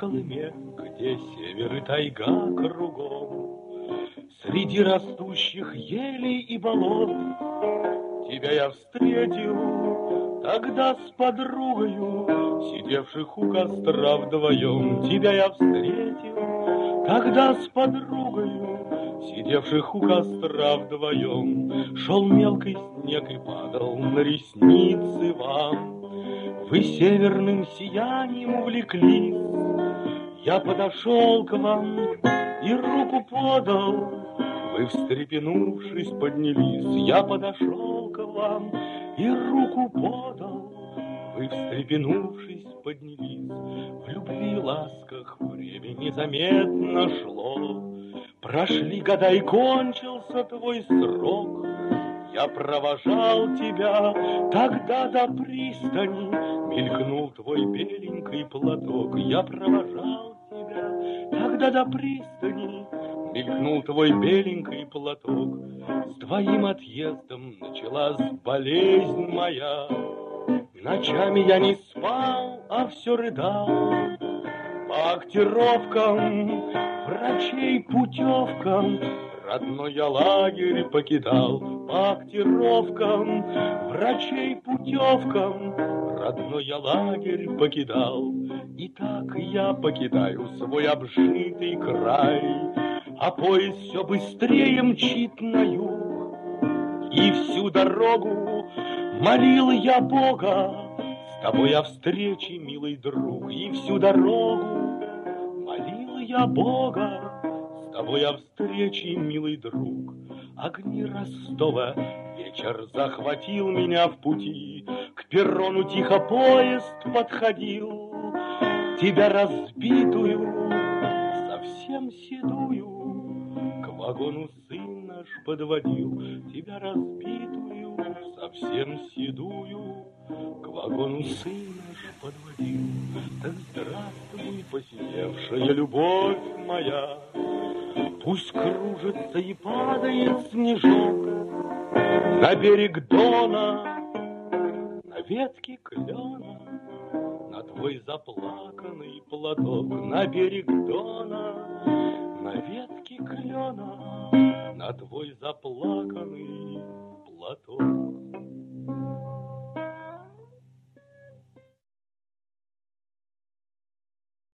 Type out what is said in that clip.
Колыме, где север и тайга кругом, среди растущих елей и болот, тебя я встретил тогда с подругою, сидевших у костра вдвоем. Тебя я встретил тогда с подругою, сидевших у костра вдвоем. Шел мелкий снег и падал на ресницы вам. Вы северным сиянием увлеклись. Я подошел к вам и руку подал. Вы, встрепенувшись, поднялись. Я подошел к вам и руку подал. Вы, встрепенувшись, поднялись. В любви и ласках время незаметно шло. Прошли года и кончился твой срок. Я провожал тебя тогда до пристани. Мелькнул твой беленький платок. Я провожал тебя тогда до пристани. Мелькнул твой беленький платок. С твоим отъездом началась болезнь моя. Ночами я не спал, а все рыдал. По актировкам, врачей путевкам родной я лагерь покидал. По актировкам, врачей путевкам родной я лагерь покидал. И так я покидаю свой обжитый край, а поезд все быстрее мчит на юг. И всю дорогу молил я Бога с тобой о встрече, милый друг. И всю дорогу молил я Бога с тобой о встрече, милый друг. Огни Ростова вечер захватил меня в пути. К перрону тихо поезд подходил. Тебя разбитую, совсем седую, к вагону сын наш подводил. Тебя разбитую, совсем седую, к вагону сын наш подводил. Так здравствуй, посиневшая любовь моя, пусть кружится и падает снежок на берег Дона, на ветке клена, на твой заплаканный платок. На берег Дона, на ветке клена, на твой заплаканный